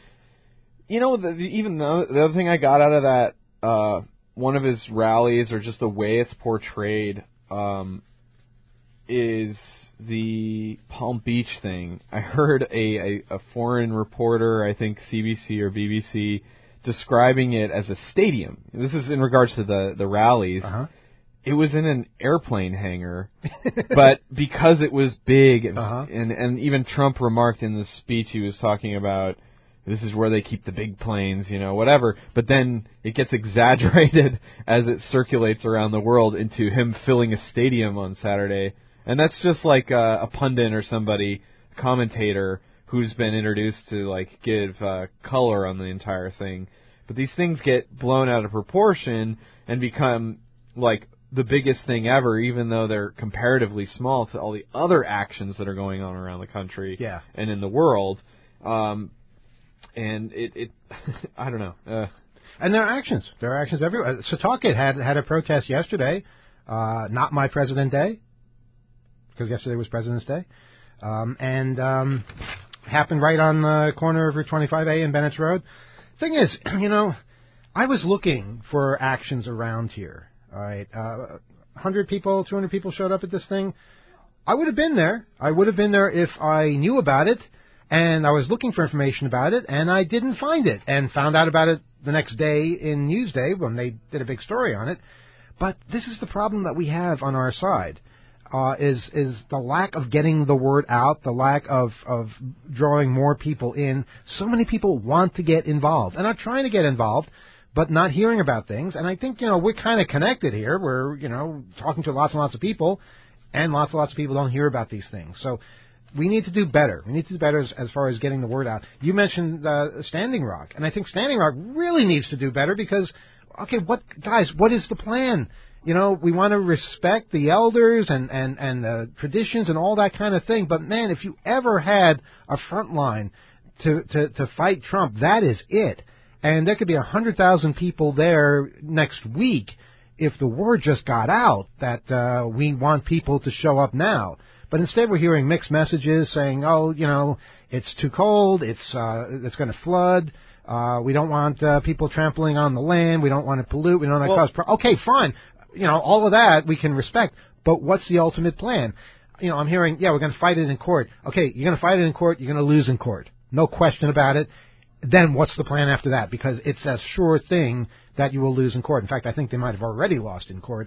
D: The other thing I got out of that, one of his rallies, or just the way it's portrayed, is the Palm Beach thing. I heard a foreign reporter, I think CBC or BBC, describing it as a stadium. This is in regards to the rallies.
C: Uh-huh.
D: It was in an airplane hangar, but because it was big, and even Trump remarked in the speech he was talking about, this is where they keep the big planes, whatever. But then it gets exaggerated as it circulates around the world into him filling a stadium on Saturday. And that's just like a pundit or somebody, commentator, who's been introduced to give color on the entire thing. But these things get blown out of proportion and become the biggest thing ever, even though they're comparatively small to all the other actions that are going on around the country and in the world. And it I don't know.
C: And there are actions. There are actions everywhere. Setauket had a protest yesterday, not My President Day, because yesterday was President's Day, and happened right on the corner of Route 25A and Bennett's Road. Thing is, I was looking for actions around here. All right, 100 people, 200 people showed up at this thing. I would have been there. I would have been there if I knew about it, and I was looking for information about it, and I didn't find it, and found out about it the next day in Newsday when they did a big story on it. But this is the problem that we have on our side, is the lack of getting the word out, the lack of drawing more people in. So many people want to get involved, and are trying to get involved, but not hearing about things. And I think, we're kind of connected here. We're, talking to lots and lots of people, and lots of people don't hear about these things. So we need to do better. We need to do better as far as getting the word out. You mentioned Standing Rock, and I think Standing Rock really needs to do better because, what is the plan? We want to respect the elders and the traditions and all that kind of thing. But, man, if you ever had a front line to fight Trump, that is it. And there could be 100,000 people there next week if the word just got out that we want people to show up now. But instead we're hearing mixed messages saying, it's too cold, it's going to flood, we don't want people trampling on the land, we don't want to pollute, we don't want to cause okay, fine. All of that we can respect, but what's the ultimate plan? I'm hearing, we're going to fight it in court. Okay, you're going to fight it in court, you're going to lose in court. No question about it. Then what's the plan after that? Because it's a sure thing that you will lose in court. In fact, I think they might have already lost in court.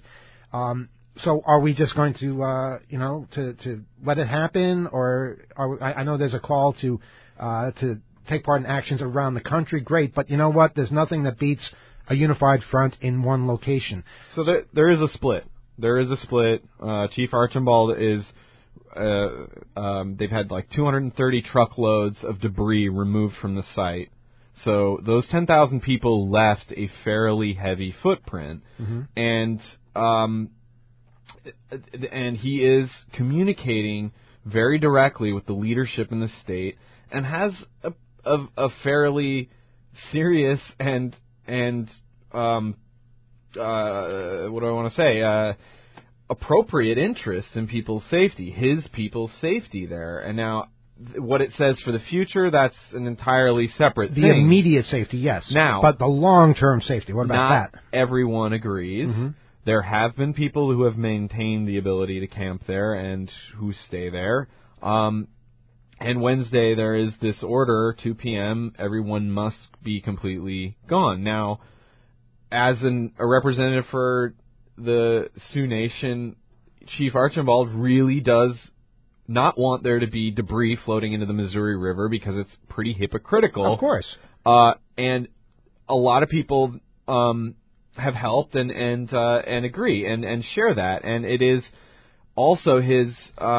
C: So are we just going to, to let it happen? Or I know there's a call to take part in actions around the country. Great. But you know what? There's nothing that beats a unified front in one location.
D: So there is a split. There is a split. Chief Archambault is... they've had 230 truckloads of debris removed from the site. So those 10,000 people left a fairly heavy footprint. Mm-hmm. And he is communicating very directly with the leadership in the state and has a fairly serious and what do I want to say? Appropriate interest in people's safety, his people's safety there. And now, what it says for the future, that's an entirely separate thing.
C: The immediate safety, yes.
D: Now,
C: but the long-term safety, what about
D: not
C: that?
D: Everyone agrees. Mm-hmm. There have been people who have maintained the ability to camp there and who stay there. And Wednesday, there is this order, 2 p.m., everyone must be completely gone. Now, as a representative for the Sioux Nation, Chief Archibald really does not want there to be debris floating into the Missouri River because it's pretty hypocritical.
C: Of course.
D: And a lot of people have helped and agree and share that. And it is also his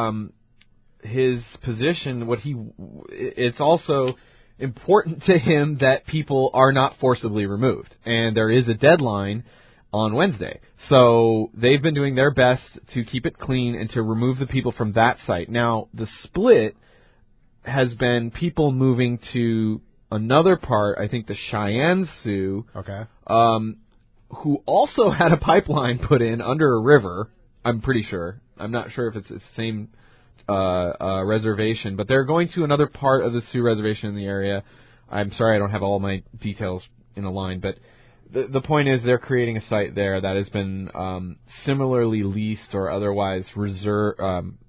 D: position. It's also important to him that people are not forcibly removed, and there is a deadline on Wednesday. So they've been doing their best to keep it clean and to remove the people from that site. Now, the split has been people moving to another part, I think the Cheyenne Sioux,
C: okay,
D: who also had a pipeline put in under a river, I'm pretty sure. I'm not sure if it's the same reservation, but they're going to another part of the Sioux reservation in the area. I'm sorry I don't have all my details in a line, but the point is they're creating a site there that has been similarly leased or otherwise reserved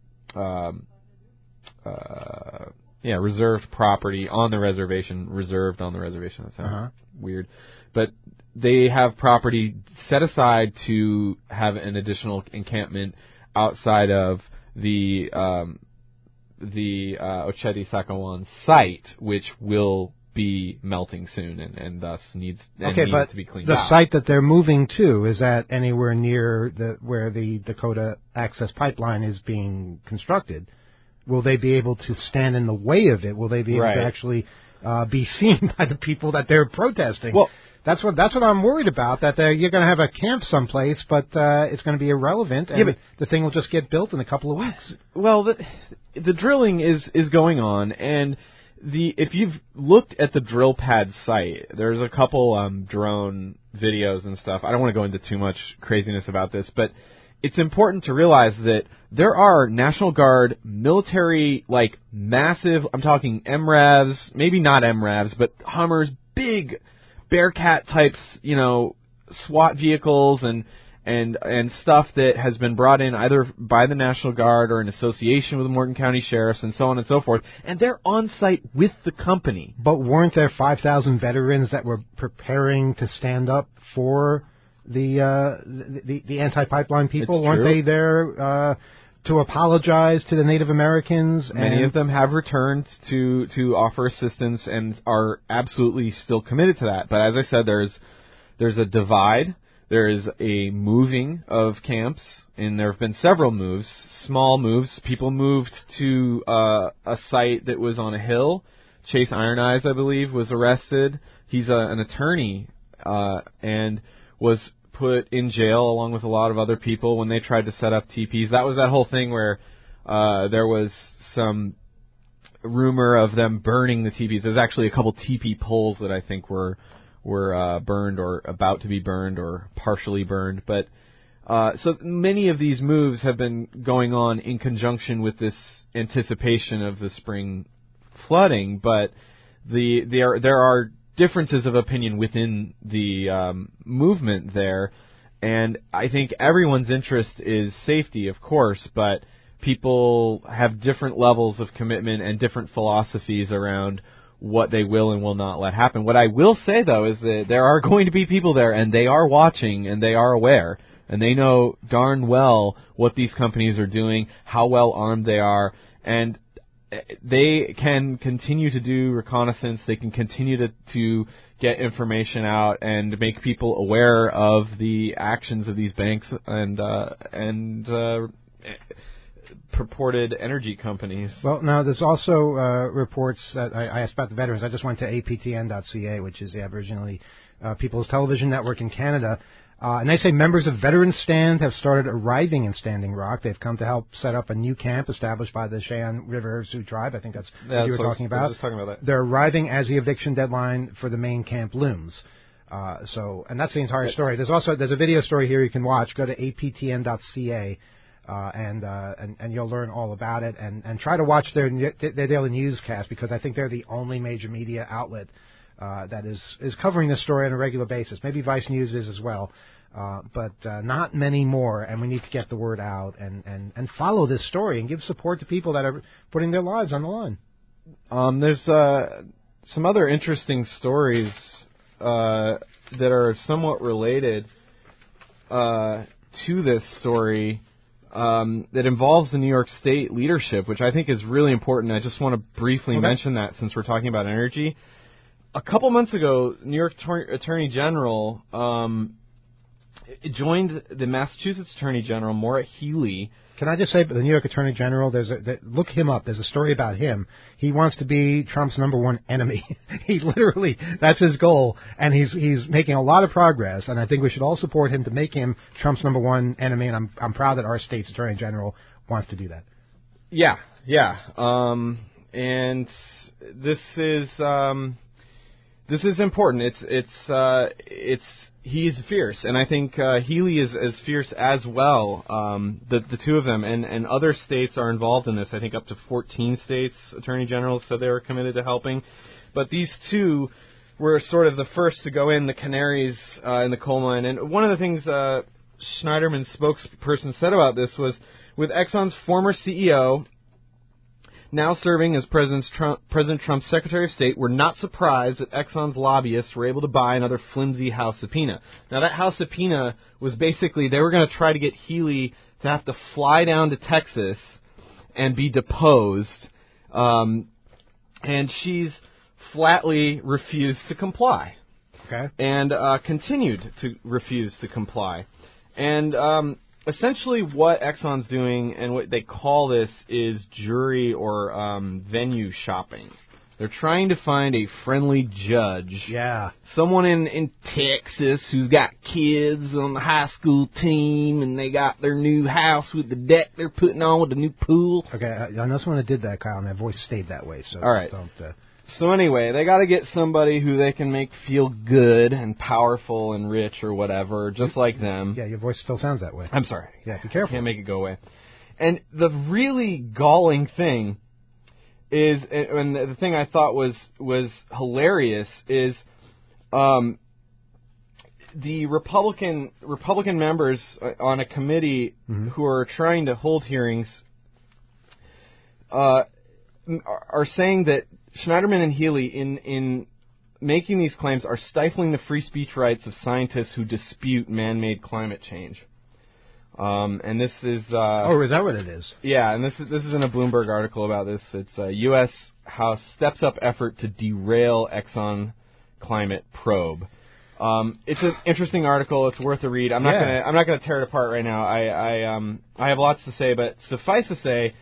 D: property on the reservation, reserved on the reservation. That sounds weird. But they have property set aside to have an additional encampment outside of the Oceti-Sakowin site, which will be melting soon and thus needs to be cleaned
C: out. The site that they're moving to, is that anywhere near where the Dakota Access Pipeline is being constructed? Will they be able to stand in the way of it? Will they be able to actually be seen by the people that they're protesting?
D: Well,
C: that's what I'm worried about. That you're going to have a camp someplace, but it's going to be irrelevant, and the thing will just get built in a couple of weeks.
D: Well, the drilling is going on, and if you've looked at the drill pad site, there's a couple drone videos and stuff. I don't want to go into too much craziness about this, but it's important to realize that there are National Guard military, like massive, I'm talking MRAVs, maybe not MRAVs, but Hummers, big Bearcat types, SWAT vehicles and stuff that has been brought in either by the National Guard or in association with the Morton County Sheriffs and so on and so forth, and they're on site with the company.
C: But weren't there 5,000 veterans that were preparing to stand up for the anti-pipeline people? Weren't they there to apologize to the Native Americans?
D: Many of them have returned to offer assistance and are absolutely still committed to that. But as I said, there's a divide. There is a moving of camps, and there have been several moves, small moves. People moved to a site that was on a hill. Chase Iron Eyes, I believe, was arrested. He's an attorney and was put in jail along with a lot of other people when they tried to set up teepees. That was that whole thing where there was some rumor of them burning the teepees. There's actually a couple teepee poles that I think were burned or about to be burned or partially burned. But so many of these moves have been going on in conjunction with this anticipation of the spring flooding. But there are differences of opinion within the movement there, and I think everyone's interest is safety, of course, but people have different levels of commitment and different philosophies around what they will and will not let happen. What I will say, though, is that there are going to be people there, and they are watching, and they are aware, and they know darn well what these companies are doing, how well armed they are, and they can continue to do reconnaissance. They can continue to get information out and make people aware of the actions of these banks and purported energy companies.
C: Well, now there's also reports that I asked about the veterans. I just went to aptn.ca, which is the Aboriginal People's Television Network in Canada. And they say members of Veterans Stand have started arriving in Standing Rock. They've come to help set up a new camp established by the Cheyenne River Sioux Tribe. I think that's what you were talking about.
D: I was just talking about that.
C: They're arriving as the eviction deadline for the main camp looms. And that's the entire story. There's a video story here you can watch. Go to aptn.ca. And you'll learn all about it, and try to watch their daily newscast, because I think they're the only major media outlet that is covering this story on a regular basis. Maybe Vice News is as well, but not many more, and we need to get the word out and follow this story and give support to people that are putting their lives on the line.
D: There's some other interesting stories that are somewhat related. to this story that involves the New York State leadership, which I think is really important. I just want to briefly mention that since we're talking about energy. A couple months ago, New York Attorney General joined the Massachusetts Attorney General, Maura Healey.
C: Can I just say, the New York Attorney General, look him up. There's a story about him. He wants to be Trump's number one enemy. He literally, that's his goal, and he's making a lot of progress, and I think we should all support him to make him Trump's number one enemy, and I'm proud that our state's Attorney General wants to do that.
D: Yeah. And this is important. He's fierce, and I think Healey is as fierce as well. The two of them, and other states are involved in this. I think up to 14 states attorney generals said they were committed to helping. But these two were sort of the first to go in, the canaries in the coal mine. And one of the things Schneiderman's spokesperson said about this was, with Exxon's former CEO now serving as President Trump's Secretary of State, we're not surprised that Exxon's lobbyists were able to buy another flimsy House subpoena. Now, that House subpoena was basically they were going to try to get Healey to have to fly down to Texas and be deposed, and she's flatly refused to comply.
C: Okay.
D: And continued to refuse to comply. And essentially what Exxon's doing and what they call this is jury or venue shopping. They're trying to find a friendly judge.
C: Yeah.
D: Someone in Texas who's got kids on the high school team and they got their new house with the deck they're putting on with the new pool.
C: Okay, I know someone that did that, Kyle, and my voice stayed that way. So
D: all right.
C: Don't,
D: So anyway, they got to get somebody who they can make feel good and powerful and rich or whatever, just like them.
C: Yeah, your voice still sounds that way.
D: I'm sorry.
C: Yeah, be careful.
D: Can't make it go away. And the really galling thing is, and the thing I thought was hilarious is, the Republican members on a committee who are trying to hold hearings are saying that Schneiderman and Healey, in making these claims, are stifling the free speech rights of scientists who dispute man-made climate change. And this is...
C: is that what it is?
D: Yeah, and this is in a Bloomberg article about this. It's a U.S. House steps up effort to derail Exxon climate probe. It's an interesting article. It's worth a read. I'm not gonna tear it apart right now. I have lots to say, but suffice to say,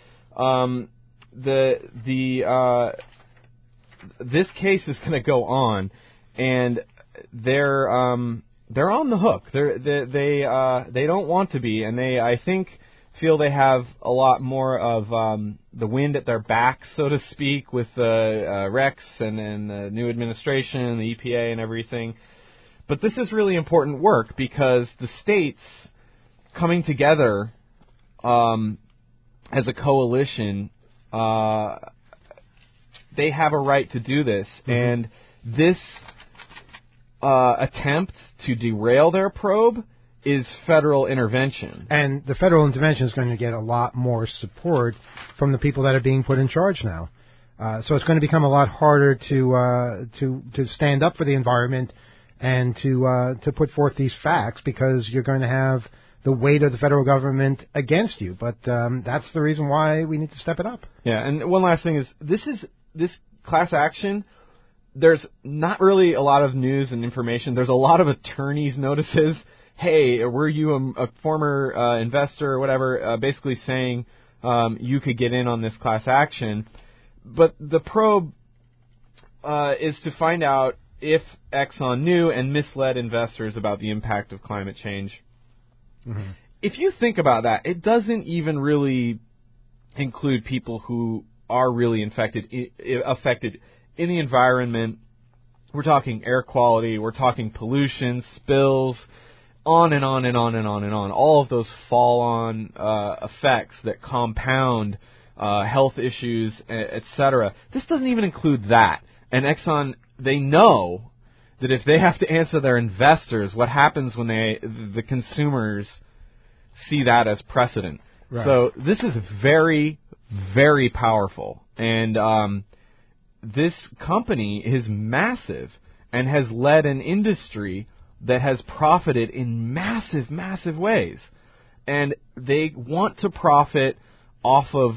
D: this case is going to go on, and they're on the hook. They don't want to be, and they, I think, feel they have a lot more of the wind at their back, so to speak, with Rex and the new administration and the EPA and everything. But this is really important work because the states coming together as a coalition, they have a right to do this, and this attempt to derail their probe is federal intervention.
C: And the federal intervention is going to get a lot more support from the people that are being put in charge now. So it's going to become a lot harder to stand up for the environment and to put forth these facts because you're going to have the weight of the federal government against you. But that's the reason why we need to step it up. Yeah,
D: and one last thing is this class action, there's not really a lot of news and information. There's a lot of attorneys' notices. Hey, were you a former investor or whatever, basically saying you could get in on this class action. But the probe is to find out if Exxon knew and misled investors about the impact of climate change. Mm-hmm. If you think about that, it doesn't even really include people who are really affected in the environment. We're talking air quality, we're talking pollution, spills, on and on and on and on and on. All of those fall-on effects that compound health issues, etc. This doesn't even include that. And Exxon, they know that if they have to answer their investors, what happens when the consumers see that as precedent. Right. So this is very, very powerful. And this company is massive and has led an industry that has profited in massive, massive ways. and they want to profit off of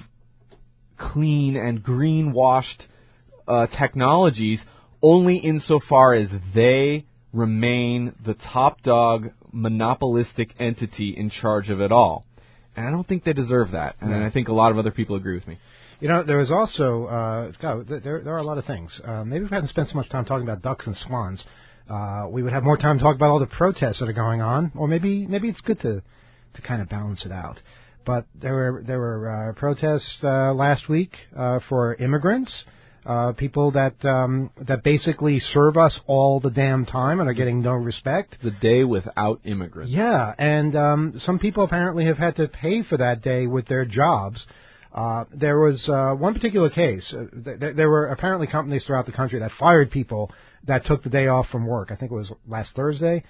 D: clean and green-washed technologies only insofar as they remain the top dog, monopolistic entity in charge of it all. And I don't think they deserve that. And I think a lot of other people agree with me.
C: You know, there is also, there are a lot of things. Maybe we haven't spent so much time talking about ducks and swans. We would have more time to talk about all the protests that are going on, or maybe it's good to kind of balance it out. But there were protests last week for immigrants, people that basically serve us all the damn time and are getting no respect.
D: The day without immigrants.
C: Yeah, and some people apparently have had to pay for that day with their jobs. There was one particular case. There were apparently companies throughout the country that fired people that took the day off from work. I think it was last Thursday,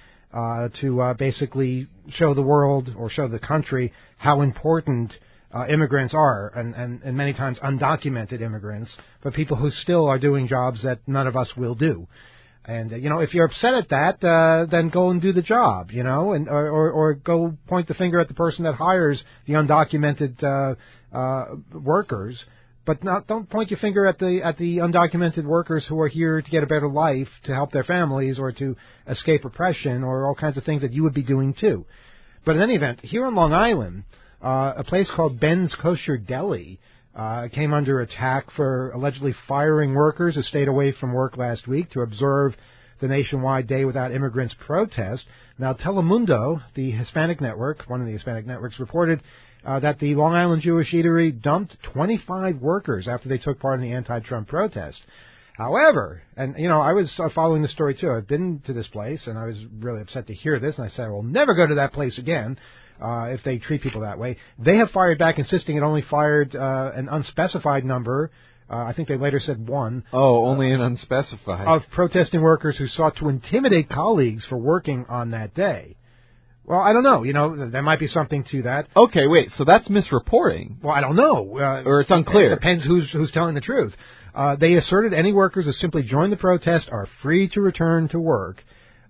C: to basically show the world or show the country how important immigrants are, and many times undocumented immigrants, but people who still are doing jobs that none of us will do. And if you're upset at that, then go and do the job, and or go point the finger at the person that hires the undocumented workers. But don't point your finger at the undocumented workers who are here to get a better life, to help their families, or to escape oppression, or all kinds of things that you would be doing too. But in any event, here on Long Island, a place called Ben's Kosher Deli came under attack for allegedly firing workers who stayed away from work last week to observe the nationwide Day Without Immigrants protest. Now, Telemundo, the Hispanic network, one of the Hispanic networks, reported that the Long Island Jewish Eatery dumped 25 workers after they took part in the anti-Trump protest. However, and I was following the story too. I've been to this place, and I was really upset to hear this, and I said I will never go to that place again if they treat people that way. They have fired back, insisting it only fired an unspecified number. I think they later said one.
D: Oh, only an unspecified.
C: Of protesting workers who sought to intimidate colleagues for working on that day. Well, I don't know. There might be something to that.
D: Okay, wait. So that's misreporting.
C: Well, I don't know.
D: Or it's unclear.
C: It depends who's telling the truth. They asserted any workers who simply joined the protest are free to return to work.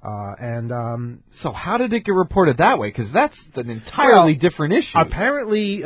D: So how did it get reported that way? Because that's an entirely different issue.
C: Apparently,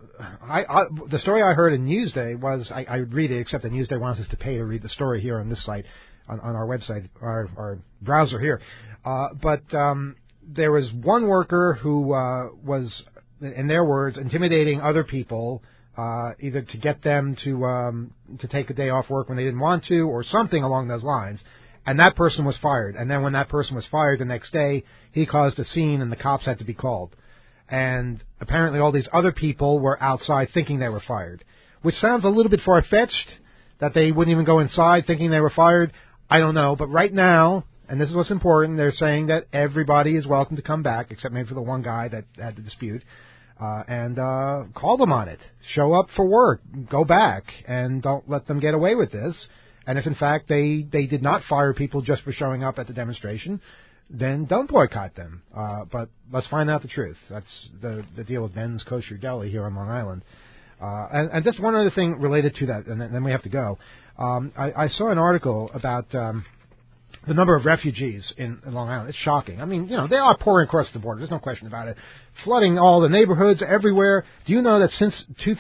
C: the story I heard in Newsday was, I read it, except that Newsday wants us to pay to read the story here on this site, on our website, our browser here. But there was one worker who was, in their words, intimidating other people, either to get them to take a day off work when they didn't want to, or something along those lines. And that person was fired. And then when that person was fired the next day, he caused a scene and the cops had to be called. And apparently all these other people were outside thinking they were fired, which sounds a little bit far-fetched, that they wouldn't even go inside thinking they were fired. I don't know. But right now, and this is what's important, they're saying that everybody is welcome to come back, except maybe for the one guy that had the dispute, and call them on it. Show up for work. Go back. And don't let them get away with this. And if, in fact, they did not fire people just for showing up at the demonstration, then don't boycott them. But let's find out the truth. That's the deal with Ben's Kosher Deli here on Long Island. And just one other thing related to that, and then we have to go. I saw an article about the number of refugees in Long Island. It's shocking. I mean, they are pouring across the border. There's no question about it. Flooding all the neighborhoods everywhere. Do you know that since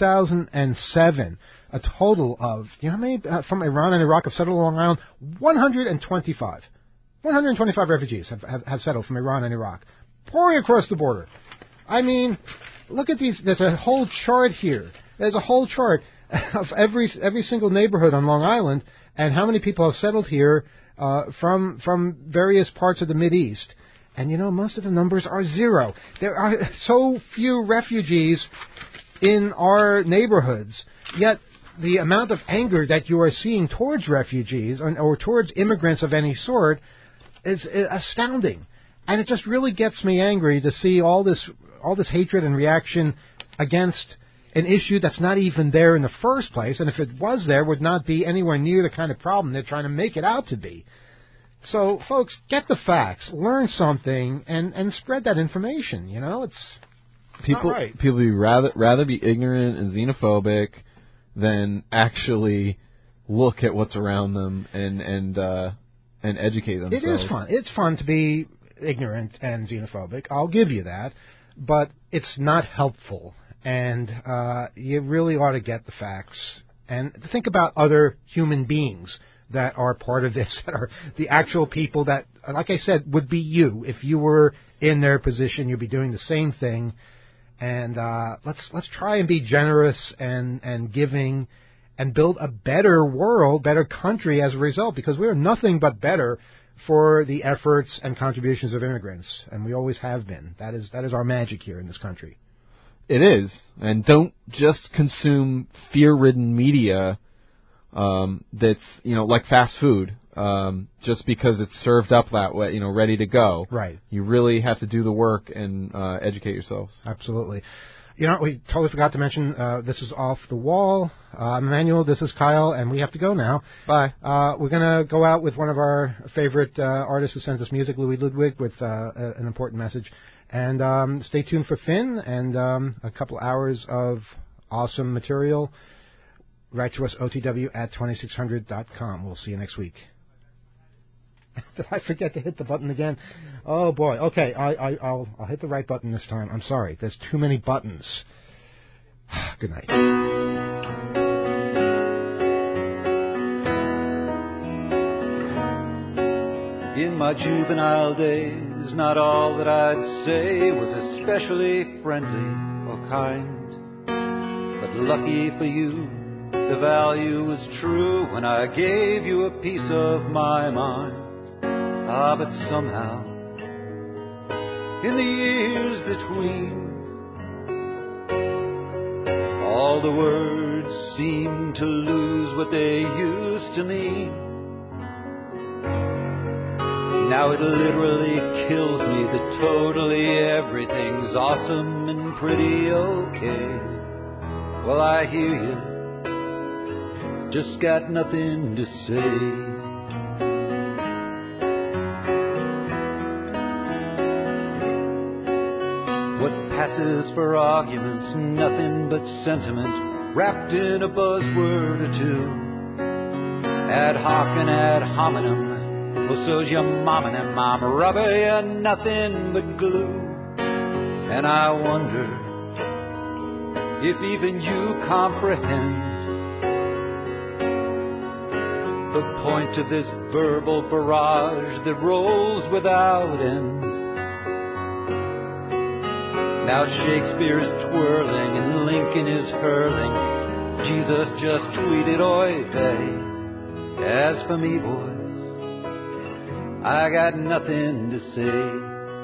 C: 2007... a total of, how many from Iran and Iraq have settled on Long Island? 125. 125 refugees have settled from Iran and Iraq, pouring across the border. I mean, look at these. There's a whole chart here. There's a whole chart of every single neighborhood on Long Island and how many people have settled here from various parts of the Mideast. And, most of the numbers are zero. There are so few refugees in our neighborhoods, yet the amount of anger that you are seeing towards refugees or towards immigrants of any sort is astounding. And it just really gets me angry to see all this hatred and reaction against an issue that's not even there in the first place, and if it was there, would not be anywhere near the kind of problem they're trying to make it out to be. So, folks, get the facts, learn something, and spread that information. It's
D: people.
C: Not right.
D: People would rather be ignorant and xenophobic than actually look at what's around them and educate themselves.
C: It is fun. It's fun to be ignorant and xenophobic. I'll give you that. but it's not helpful. And you really ought to get the facts and think about other human beings that are part of this, that are the actual people that, like I said, would be you. If you were in their position, you'd be doing the same thing. And let's try and be generous and giving and build a better world, better country as a result, because we are nothing but better for the efforts and contributions of immigrants, and we always have been. That is our magic here in this country.
D: It is, and don't just consume fear-ridden media that's, like fast food, just because it's served up that way, ready to go.
C: Right.
D: You really have to do the work and educate yourselves.
C: Absolutely. We totally forgot to mention, this is Off the Wall. Emmanuel, this is Kyle, and we have to go now.
D: Bye.
C: We're going to go out with one of our favorite artists who sends us music, Louis Ludwig, with an important message. And stay tuned for Finn and a couple hours of awesome material. Write to us, otw@2600.com. We'll see you next week. Did I forget to hit the button again? Oh, boy. Okay, I'll hit the right button this time. I'm sorry. There's too many buttons. Good night.
E: In my juvenile days, not all that I'd say was especially friendly or kind. But lucky for you, the value was true when I gave you a piece of my mind. But somehow, in the years between, all the words seem to lose what they used to mean. Now it literally kills me that totally everything's awesome and pretty okay. Well, I hear you, just got nothing to say. Passes for arguments, nothing but sentiment wrapped in a buzzword or two. Ad hoc and ad hominem, well, so's your mom and them. I'm rubber, you're nothing but glue. And I wonder if even you comprehend the point of this verbal barrage that rolls without end. Now Shakespeare is twirling and Lincoln is hurling. Jesus just tweeted, oy vey. As for me, boys, I got nothing to say.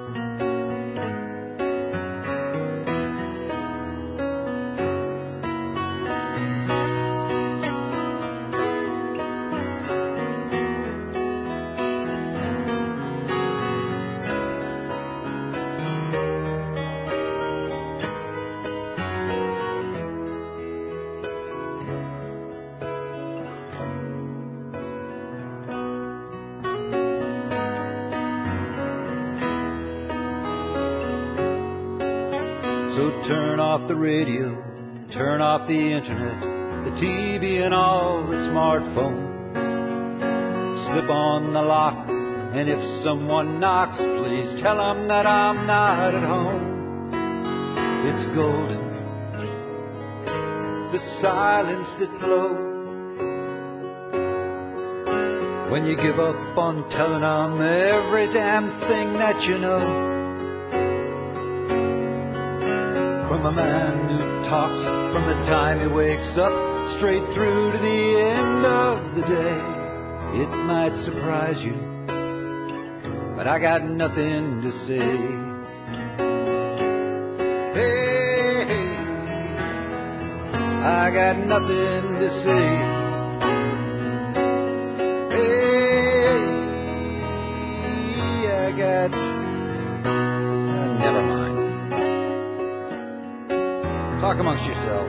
E: The radio, turn off the internet, the TV and all the smartphones. Slip on the lock, and if someone knocks, please tell them that I'm not at home. It's golden, the silence that flows when you give up on telling them every damn thing that you know. From a man who talks from the time he wakes up straight through to the end of the day. It might surprise you, but I got nothing to say. Hey, I got nothing to say. Hey, I got... never mind. Talk amongst yourselves.